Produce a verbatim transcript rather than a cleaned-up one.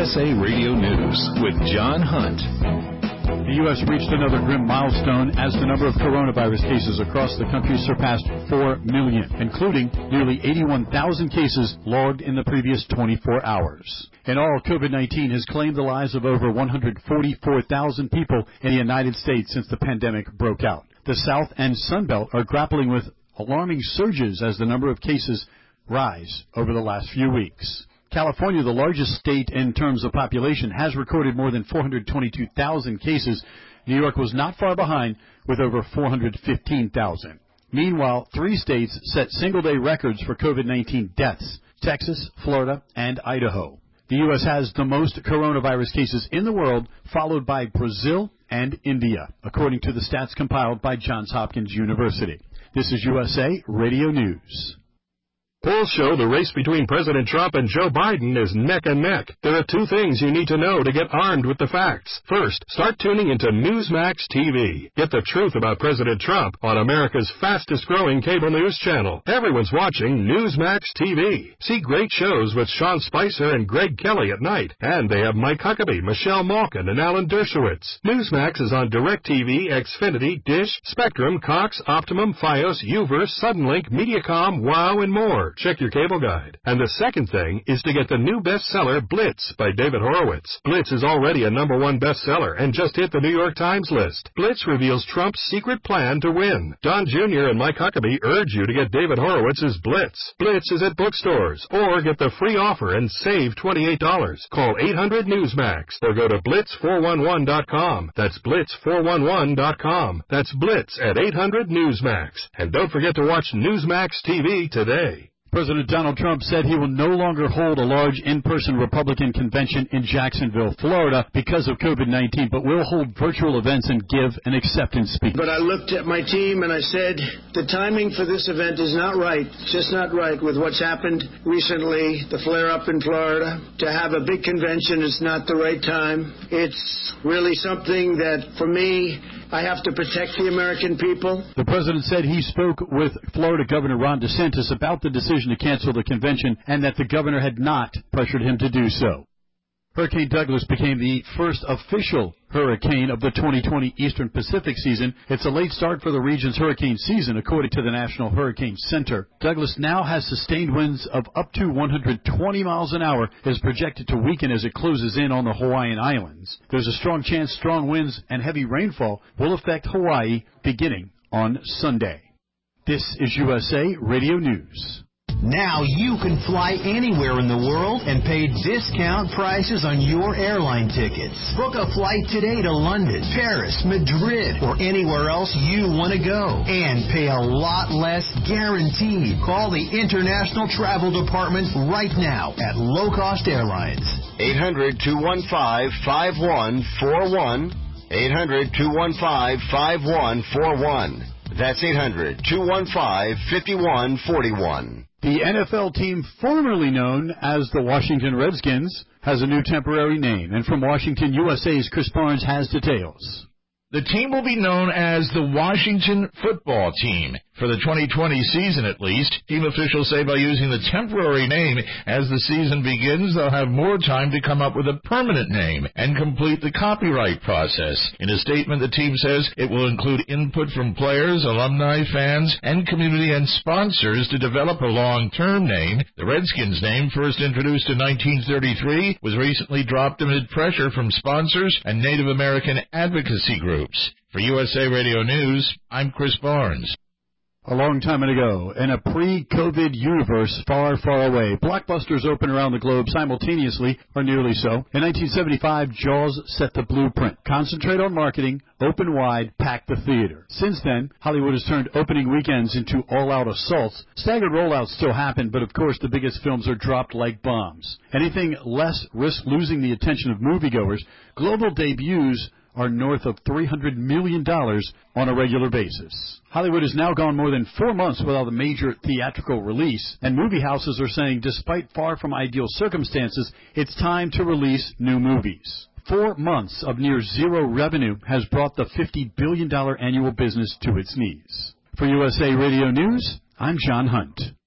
S A Radio News with John Hunt. The U S reached another grim milestone as the number of coronavirus cases across the country surpassed four million, including nearly eighty-one thousand cases logged in the previous twenty-four hours. In all, COVID nineteen has claimed the lives of over one hundred forty-four thousand people in the United States since the pandemic broke out. The South and Sun Belt are grappling with alarming surges as the number of cases rise over the last few weeks. California, the largest state in terms of population, has recorded more than four hundred twenty-two thousand cases. New York was not far behind with over four hundred fifteen thousand. Meanwhile, three states set single-day records for COVID nineteen deaths: Texas, Florida, and Idaho. The U S has the most coronavirus cases in the world, followed by Brazil and India, according to the stats compiled by Johns Hopkins University. This is U S A Radio News. Polls show the race between President Trump and Joe Biden is neck and neck. There are two things you need to know to get armed with the facts. First, start tuning into Newsmax T V. Get the truth about President Trump on America's fastest-growing cable news channel. Everyone's watching Newsmax T V. See great shows with Sean Spicer and Greg Kelly at night. And they have Mike Huckabee, Michelle Malkin, and Alan Dershowitz. Newsmax is on DirecTV, Xfinity, Dish, Spectrum, Cox, Optimum, Fios, Uverse, Suddenlink, Mediacom, Wow, and more. Check your cable guide. And the second thing is to get the new bestseller, Blitz, by David Horowitz. Blitz is already a number one bestseller and just hit the New York Times list. Blitz reveals Trump's secret plan to win. Don Junior and Mike Huckabee urge you to get David Horowitz's Blitz. Blitz is at bookstores, or get the free offer and save twenty-eight dollars. Call eight hundred Newsmax or go to blitz four one one dot com. That's blitz four one one dot com. That's Blitz at eight hundred Newsmax. And don't forget to watch Newsmax T V today. President Donald Trump said he will no longer hold a large in-person Republican convention in Jacksonville, Florida, because of COVID nineteen, but will hold virtual events and give an acceptance speech. But I looked at my team and I said, the timing for this event is not right. It's just not right with what's happened recently, the flare-up in Florida. To have a big convention is not the right time. It's really something that, for me, I have to protect the American people. The president said he spoke with Florida Governor Ron DeSantis about the decision to cancel the convention and that the governor had not pressured him to do so. Hurricane Douglas became the first official hurricane of the twenty twenty Eastern Pacific season. It's a late start for the region's hurricane season, according to the National Hurricane Center. Douglas now has sustained winds of up to one hundred twenty miles an hour, is projected to weaken as it closes in on the Hawaiian Islands. There's a strong chance strong winds and heavy rainfall will affect Hawaii beginning on Sunday. This is U S A Radio News. Now you can fly anywhere in the world and pay discount prices on your airline tickets. Book a flight today to London, Paris, Madrid, or anywhere else you want to go. And pay a lot less guaranteed. Call the International Travel Department right now at Low Cost Airlines. eight hundred, two one five, five one four one. eight hundred, two one five, five one four one. That's eight hundred, two one five, five one four one. The N F L team formerly known as the Washington Redskins has a new temporary name. And from Washington, U S A's Chris Barnes has details. The team will be known as the Washington Football Team. For the twenty twenty season, at least, team officials say by using the temporary name as the season begins, they'll have more time to come up with a permanent name and complete the copyright process. In a statement, the team says it will include input from players, alumni, fans, and community and sponsors to develop a long-term name. The Redskins name, first introduced in nineteen thirty-three, was recently dropped amid pressure from sponsors and Native American advocacy groups. For U S A Radio News, I'm Chris Barnes. A long time ago, in a pre-COVID universe far, far away, blockbusters open around the globe simultaneously, or nearly so. In nineteen seventy-five, Jaws set the blueprint. Concentrate on marketing, open wide, pack the theater. Since then, Hollywood has turned opening weekends into all-out assaults. Staggered rollouts still happen, but of course the biggest films are dropped like bombs. Anything less risks losing the attention of moviegoers. Global debuts are north of three hundred million dollars on a regular basis. Hollywood has now gone more than four months without a major theatrical release, and movie houses are saying despite far from ideal circumstances, it's time to release new movies. Four months of near zero revenue has brought the fifty billion dollars annual business to its knees. For U S A Radio News, I'm John Hunt.